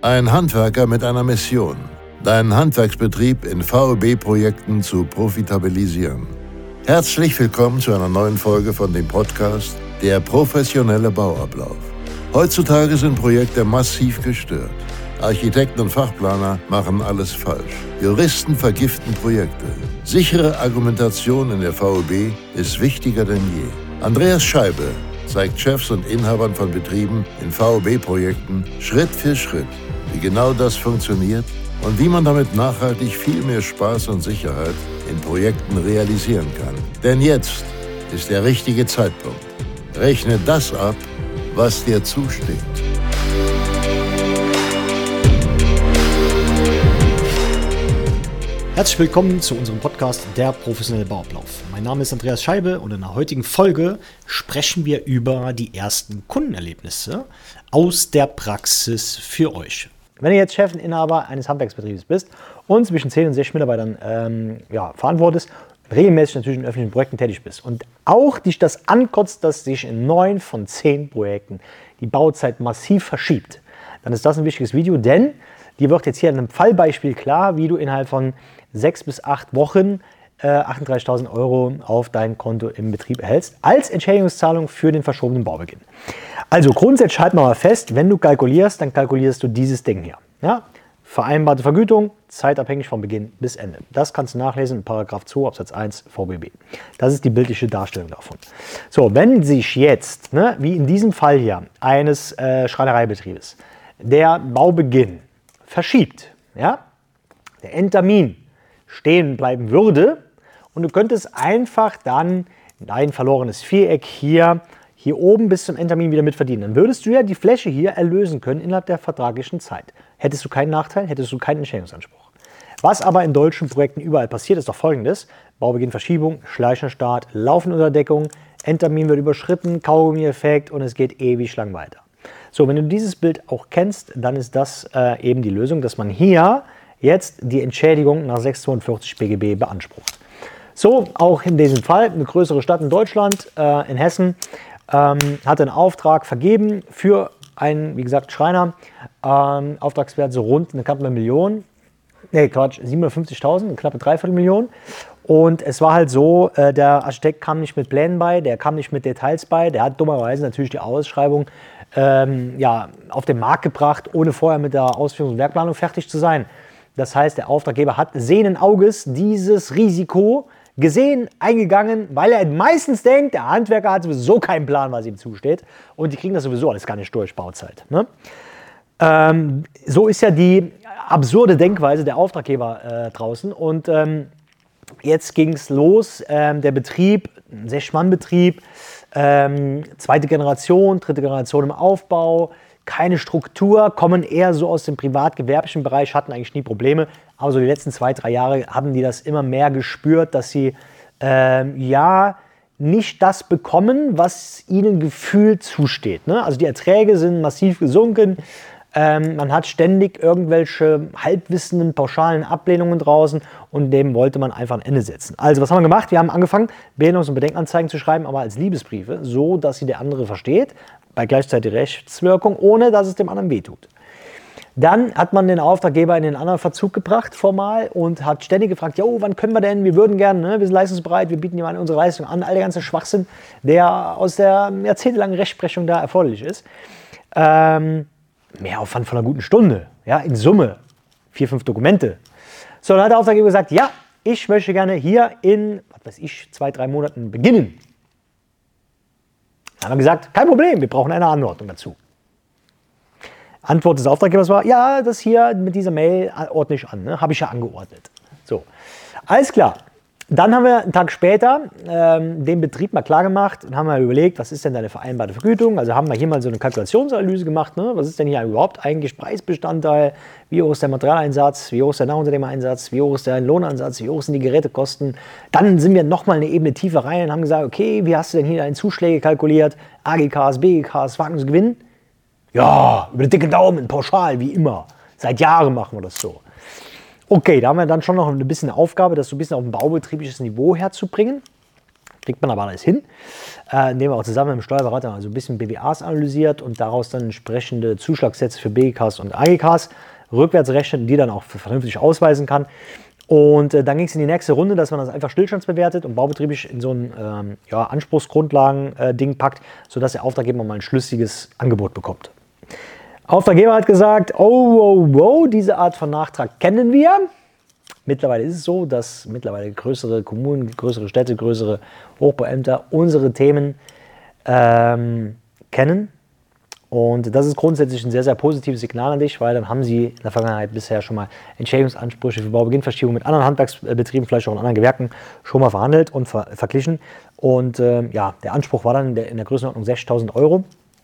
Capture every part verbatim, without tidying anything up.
Ein Handwerker mit einer Mission: deinen Handwerksbetrieb in V E B-Projekten zu profitabilisieren. Herzlich willkommen zu einer neuen Folge von dem Podcast Der professionelle Bauablauf. Heutzutage sind Projekte massiv gestört. Architekten und Fachplaner machen alles falsch. Juristen vergiften Projekte. Sichere Argumentation in der V E B ist wichtiger denn je. Andreas Scheibe zeigt Chefs und Inhabern von Betrieben in V E B-Projekten Schritt für Schritt, wie genau das funktioniert und wie man damit nachhaltig viel mehr Spaß und Sicherheit in Projekten realisieren kann. Denn jetzt ist der richtige Zeitpunkt. Rechne das ab, was dir zusteht. Herzlich willkommen zu unserem Podcast Der professionelle Bauablauf. Mein Name ist Andreas Scheibe und in der heutigen Folge sprechen wir über die ersten Kundenerlebnisse aus der Praxis für euch. Wenn du jetzt Chef und Inhaber eines Handwerksbetriebs bist und zwischen zehn und sechzig Mitarbeitern ähm, ja, verantwortest, regelmäßig natürlich in öffentlichen Projekten tätig bist und auch dich das ankotzt, dass sich in neun von zehn Projekten die Bauzeit massiv verschiebt, dann ist das ein wichtiges Video, denn dir wird jetzt hier in einem Fallbeispiel klar, wie du innerhalb von sechs bis acht Wochen äh, achtunddreißigtausend Euro auf dein Konto im Betrieb erhältst, als Entschädigungszahlung für den verschobenen Baubeginn. Also grundsätzlich halten wir mal fest, wenn du kalkulierst, dann kalkulierst du dieses Ding hier. Ja? Vereinbarte Vergütung, zeitabhängig vom Beginn bis Ende. Das kannst du nachlesen in Paragraph zwei Absatz eins V B B. Das ist die bildliche Darstellung davon. So, wenn sich jetzt, ne, wie in diesem Fall hier, eines äh, Schreinereibetriebes, der Baubeginn verschiebt, ja, der Endtermin stehen bleiben würde und du könntest einfach dann dein verlorenes Viereck hier, hier oben bis zum Endtermin wieder mitverdienen. Dann würdest du ja die Fläche hier erlösen können innerhalb der vertraglichen Zeit. Hättest du keinen Nachteil, hättest du keinen Entschädigungsanspruch. Was aber in deutschen Projekten überall passiert, ist doch folgendes: Baubeginn, Verschiebung, schleichender Start, laufende Unterdeckung, Endtermin wird überschritten, Kaugummi-Effekt und es geht ewig lang weiter. So, wenn du dieses Bild auch kennst, dann ist das äh, eben die Lösung, dass man hier jetzt die Entschädigung nach sechshundertzweiundvierzig B G B beansprucht. So, auch in diesem Fall, eine größere Stadt in Deutschland, äh, in Hessen, ähm, hat einen Auftrag vergeben für einen, wie gesagt, Schreiner, ähm, Auftragswert so rund eine knappe Million, nee, Quatsch, siebenhundertfünfzigtausend, eine knappe Dreiviertelmillion. Und es war halt so, äh, der Architekt kam nicht mit Plänen bei, der kam nicht mit Details bei, der hat dummerweise natürlich die Ausschreibung ähm, ja, auf den Markt gebracht, ohne vorher mit der Ausführungs- und Werkplanung fertig zu sein. Das heißt, der Auftraggeber hat sehenden Auges dieses Risiko gesehen, eingegangen, weil er meistens denkt, der Handwerker hat sowieso keinen Plan, was ihm zusteht. Und die kriegen das sowieso alles gar nicht durch, Bauzeit. Ne? Ähm, so ist ja die absurde Denkweise der Auftraggeber äh, draußen. Und ähm, jetzt ging es los, ähm, der Betrieb, ein sechzig-Mann-Betrieb, ähm, zweite Generation, dritte Generation im Aufbau, keine Struktur, kommen eher so aus dem privat-gewerblichen Bereich, hatten eigentlich nie Probleme. Aber so die letzten zwei, drei Jahre haben die das immer mehr gespürt, dass sie ähm, ja nicht das bekommen, was ihnen gefühlt zusteht. Ne? Also die Erträge sind massiv gesunken. Ähm, man hat ständig irgendwelche halbwissenden, pauschalen Ablehnungen draußen und dem wollte man einfach ein Ende setzen. Also was haben wir gemacht? Wir haben angefangen, Behinderungs- und Bedenkanzeigen zu schreiben, aber als Liebesbriefe, so dass sie der andere versteht, bei gleichzeitiger Rechtswirkung, ohne dass es dem anderen wehtut. Dann hat man den Auftraggeber in den anderen Verzug gebracht, formal, und hat ständig gefragt, jo, wann können wir denn, wir würden gerne, ne? Wir sind leistungsbereit, wir bieten jemandem unsere Leistung an, all der ganze Schwachsinn, der aus der jahrzehntelangen Rechtsprechung da erforderlich ist. Ähm, Mehraufwand von einer guten Stunde, ja, in Summe vier, fünf Dokumente. So, dann hat der Auftraggeber gesagt, ja, ich möchte gerne hier in, was weiß ich, zwei, drei Monaten beginnen. Dann haben wir gesagt, kein Problem, wir brauchen eine Anordnung dazu. Antwort des Auftraggebers war, ja, das hier mit dieser Mail ordne ich an, ne? Habe ich ja angeordnet. So, alles klar. Dann haben wir einen Tag später ähm, den Betrieb mal klar gemacht und haben mal überlegt, was ist denn deine vereinbarte Vergütung? Also haben wir hier mal so eine Kalkulationsanalyse gemacht, ne? Was ist denn hier überhaupt eigentlich Preisbestandteil? Wie hoch ist der Materialeinsatz? Wie hoch ist der Nachunternehmereinsatz? Wie hoch ist der Lohnansatz? Wie hoch sind die Gerätekosten? Dann sind wir nochmal eine Ebene tiefer rein und haben gesagt, okay, wie hast du denn hier deine Zuschläge kalkuliert? A G Ks, B G Ks, Wagungsgewinn? Ja, über den dicken Daumen, pauschal, wie immer. Seit Jahren machen wir das so. Okay, da haben wir dann schon noch ein bisschen eine Aufgabe, das so ein bisschen auf ein baubetriebliches Niveau herzubringen. Kriegt man aber alles hin, äh, indem wir auch zusammen mit dem Steuerberater also ein bisschen B W As analysiert und daraus dann entsprechende Zuschlagssätze für B G Ks und A G Ks rückwärts rechnet, die dann auch vernünftig ausweisen kann. Und äh, dann ging es in die nächste Runde, dass man das einfach stillstandsbewertet und baubetrieblich in so ein ähm, ja, Anspruchsgrundlagen-Ding äh, packt, sodass der Auftraggeber mal ein schlüssiges Angebot bekommt. Auftraggeber hat gesagt, oh, oh, oh, diese Art von Nachtrag kennen wir. Mittlerweile ist es so, dass mittlerweile größere Kommunen, größere Städte, größere Hochbauämter unsere Themen ähm, kennen. Und das ist grundsätzlich ein sehr, sehr positives Signal an dich, weil dann haben sie in der Vergangenheit bisher schon mal Entschädigungsansprüche für Baubeginnverschiebung mit anderen Handwerksbetrieben, vielleicht auch in anderen Gewerken, schon mal verhandelt und ver verglichen. Und ähm, ja, der Anspruch war dann in der, in der Größenordnung sechstausend Euro.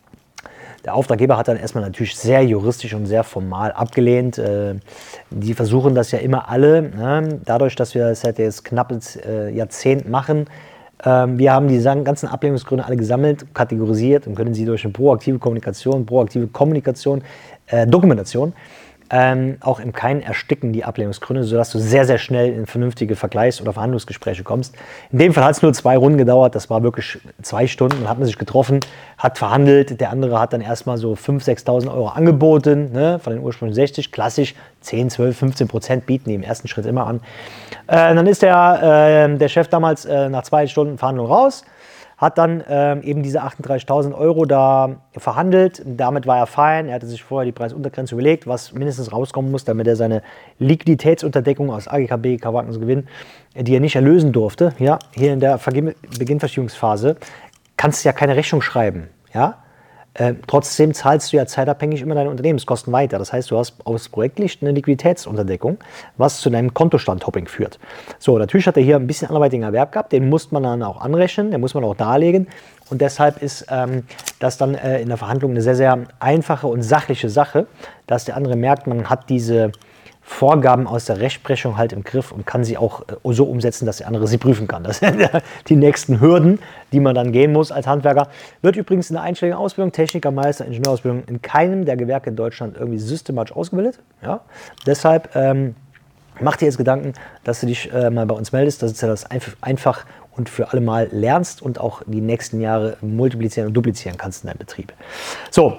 Der Auftraggeber hat dann erstmal natürlich sehr juristisch und sehr formal abgelehnt. Äh, die versuchen das ja immer alle, ne? Dadurch, dass wir das seit jetzt knappes äh, Jahrzehnt machen. Ähm, wir haben die ganzen Ablehnungsgründe alle gesammelt, kategorisiert und können sie durch eine proaktive Kommunikation, proaktive Kommunikation, äh, Dokumentation ähm, auch im Keim ersticken, die Ablehnungsgründe, sodass du sehr, sehr schnell in vernünftige Vergleichs- oder Verhandlungsgespräche kommst. In dem Fall hat es nur zwei Runden gedauert, das war wirklich zwei Stunden, dann hat man sich getroffen, hat verhandelt, der andere hat dann erstmal so fünftausend, sechstausend Euro angeboten, ne, von den ursprünglichen sechzig, klassisch zehn, zwölf, fünfzehn Prozent bieten die im ersten Schritt immer an. Äh, dann ist der, äh, der Chef damals äh, nach zwei Stunden Verhandlung raus, hat dann ähm, eben diese achtunddreißigtausend Euro da verhandelt. Damit war er fein. Er hatte sich vorher die Preisuntergrenze überlegt, was mindestens rauskommen muss, damit er seine Liquiditätsunterdeckung aus A G K, B G K, Wagnisgewinn, die er nicht erlösen durfte, ja, hier in der Beginnverschiebungsphase, kannst du ja keine Rechnung schreiben. Ja? Äh, trotzdem zahlst du ja zeitabhängig immer deine Unternehmenskosten weiter. Das heißt, du hast aus Projektlicht eine Liquiditätsunterdeckung, was zu deinem Kontostand-Hopping führt. So, natürlich hat er hier ein bisschen anderweitigen Erwerb gehabt, den muss man dann auch anrechnen, den muss man auch darlegen. Und deshalb ist ähm, das dann äh, in der Verhandlung eine sehr, sehr einfache und sachliche Sache, dass der andere merkt, man hat diese Vorgaben aus der Rechtsprechung halt im Griff und kann sie auch äh, so umsetzen, dass der andere sie prüfen kann. Das sind die nächsten Hürden, die man dann gehen muss als Handwerker. Wird übrigens in der einschlägigen Ausbildung, Techniker, Meister, Ingenieurausbildung in keinem der Gewerke in Deutschland irgendwie systematisch ausgebildet. Ja? Deshalb ähm, mach dir jetzt Gedanken, dass du dich äh, mal bei uns meldest, dass du das einfach und für alle Mal lernst und auch die nächsten Jahre multiplizieren und duplizieren kannst in deinem Betrieb. So.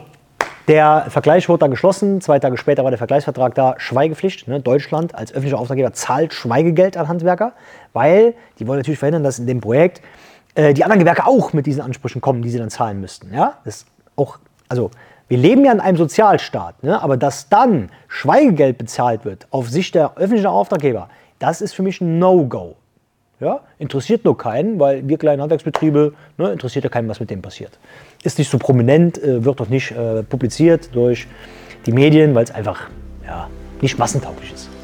Der Vergleich wurde dann geschlossen, zwei Tage später war der Vergleichsvertrag da, Schweigepflicht. Ne? Deutschland als öffentlicher Auftraggeber zahlt Schweigegeld an Handwerker, weil die wollen natürlich verhindern, dass in dem Projekt äh, die anderen Gewerke auch mit diesen Ansprüchen kommen, die sie dann zahlen müssten. Ja? Das ist auch, also wir leben ja in einem Sozialstaat, ne? Aber dass dann Schweigegeld bezahlt wird auf Sicht der öffentlichen Auftraggeber, das ist für mich ein No-Go. Ja? Interessiert nur keinen, weil wir kleinen Handwerksbetriebe, ne, interessiert ja keinen, was mit dem passiert. Ist nicht so prominent, äh, wird doch nicht äh, publiziert durch die Medien, weil es einfach ja, nicht massentauglich ist.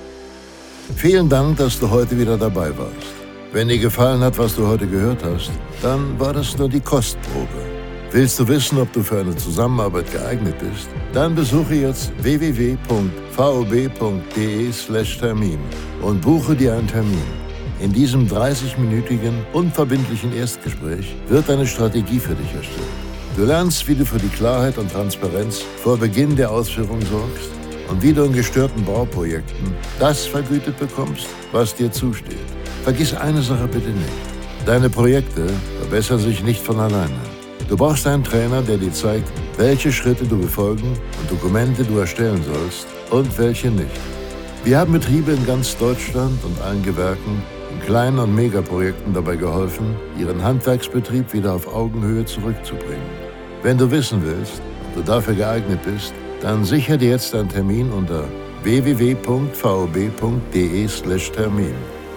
Vielen Dank, dass du heute wieder dabei warst. Wenn dir gefallen hat, was du heute gehört hast, dann war das nur die Kostprobe. Willst du wissen, ob du für eine Zusammenarbeit geeignet bist? Dann besuche jetzt w w w punkt v o b punkt d e slash Termin und buche dir einen Termin. In diesem dreißigminütigen, unverbindlichen Erstgespräch wird eine Strategie für dich erstellt. Du lernst, wie du für die Klarheit und Transparenz vor Beginn der Ausführung sorgst und wie du in gestörten Bauprojekten das vergütet bekommst, was dir zusteht. Vergiss eine Sache bitte nicht. Deine Projekte verbessern sich nicht von alleine. Du brauchst einen Trainer, der dir zeigt, welche Schritte du befolgen und Dokumente du erstellen sollst und welche nicht. Wir haben Betriebe in ganz Deutschland und allen Gewerken in kleinen und Megaprojekten dabei geholfen, ihren Handwerksbetrieb wieder auf Augenhöhe zurückzubringen. Wenn du wissen willst, ob du dafür geeignet bist, dann sichere dir jetzt einen Termin unter w w w punkt v o b punkt d e slash Termin.